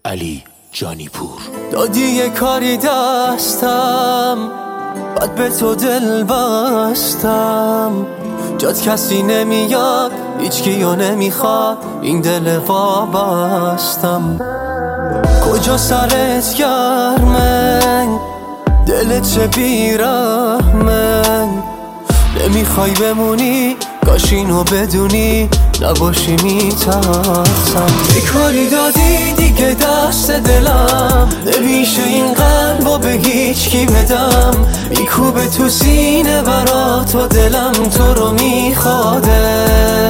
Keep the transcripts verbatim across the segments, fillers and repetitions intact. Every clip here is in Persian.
علی جانی پور. دادی یه کاری دستم، بعد به تو دل بستم، جات کسی نمیاد، هیچ کیو نمیخواد، این دل وابستم. کجا سرت گرمه، دلت چه بیرحمه، نمیخوای بمونی، کاش اینو بدونی، نباشی میترسم. یه کاری دادی دیگه دست دلم، نمیشه این قلبو به هیچ کی بدم، میکوبه تو سینه برا تو دلم، تو رو میخواده.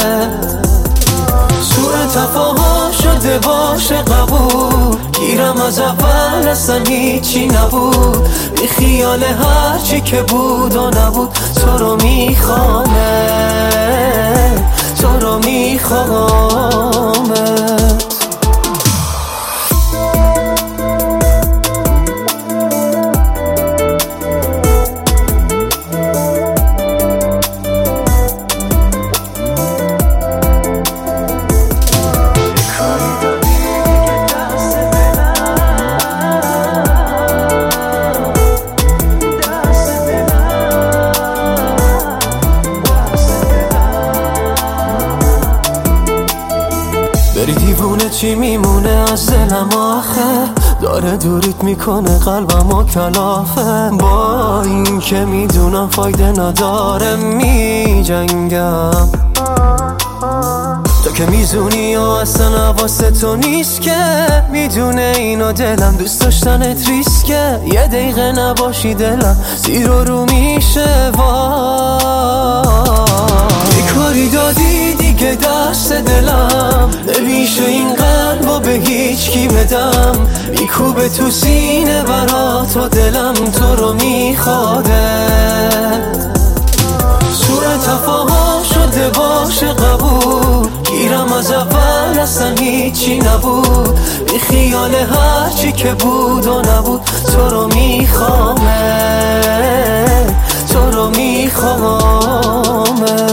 سوء تفاهم شده باشه قبول، گیرم از اول اصلا هیچی نبود، بی خیال هرچی که بود و نبود، تو رو میخوامه، تو رو میخوامه. بری دیوونه چی میمونه از دلم آخه، داره دوریت میکنه قلبم و کلافه، با این که میدونم فایده نداره میجنگم. تو که میزونی و اصلا حواسه تو نیست که، میدونه اینو دلم دوست داشتنت ریسکه، یه دقیقه نباشی دلم زیر و رو میشه. وای کاری دادی دیگه دست دلم، نمیشه این قلبو به هیچ کی بدم، میکوبه تو سینه برا تو دلم، تو رو میخواده. سوء تفاهم شده باشه قبول، گیرم از اول اصلا هیچی نبود، بی خیال هرچی که بود و نبود، تو رو میخوامه، تو رو میخوامه.